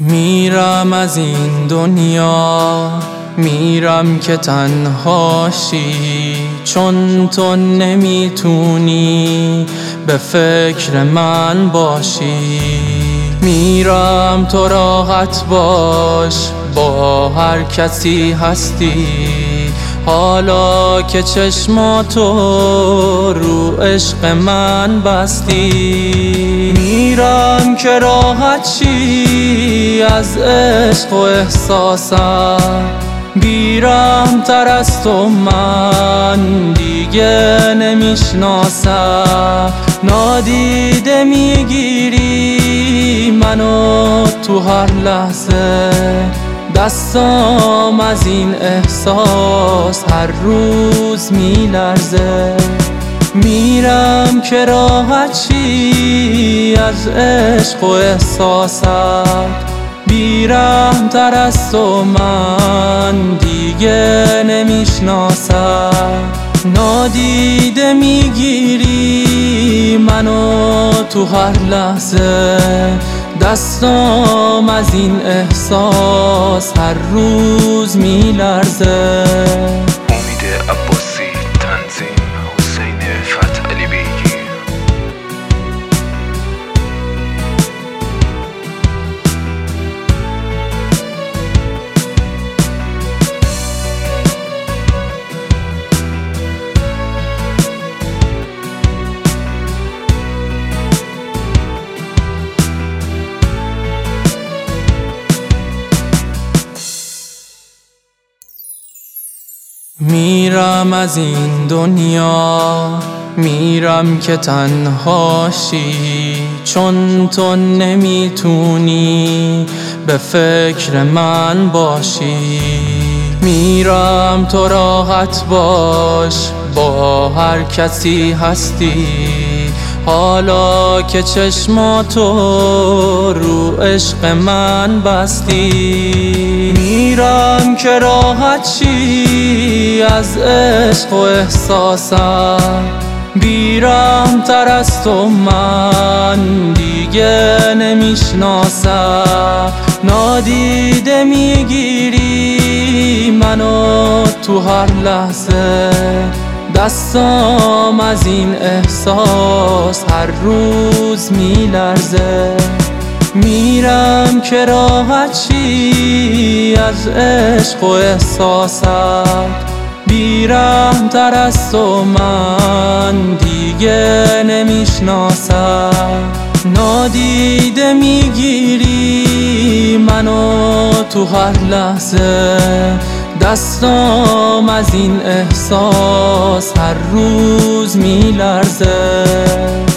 میرم از این دنیا، میرم که تنهاشی، چون تو نمیتونی به فکر من باشی. میرم تو راحت باش، با هر کسی هستی، حالا که چشماتو رو عشق من بستی. میرم که راحت شی از عشق و احساسم، بیرحم تر از تو من دیگه نمیشناسم. نادیده میگیری منو تو هر لحظه، دستام از این احساس هر روز میلرزه. میرم که راحت شی از عشق و احساسم، بیرحم تر از تو من دیگه نمیشناسم. نادیده میگیری منو تو هر لحظه، دستام از این احساس هر روز میلرزه. امید عباسی، تنظیم حسین فتحعلی بیگی. میرم از این دنیا، میرم که تنهاشی، چون تو نمیتونی به فکر من باشی. میرم تو راحت باش، با هر کسی هستی، حالا که چشماتو رو عشق من بستی. میرم که راحت شی از عشق و احساسم، بیرحم تر از تو من دیگه نمیشناسم. نادیده میگیری منو تو هر لحظه، دستام از این احساس هر روز میلرزه. میرم که راحت شی از عشق و احساسم، بیرحم تر از تو من دیگه نمیشناسم. نادیده میگیری منو تو هر لحظه، دستام از این احساس هر روز میلرزه.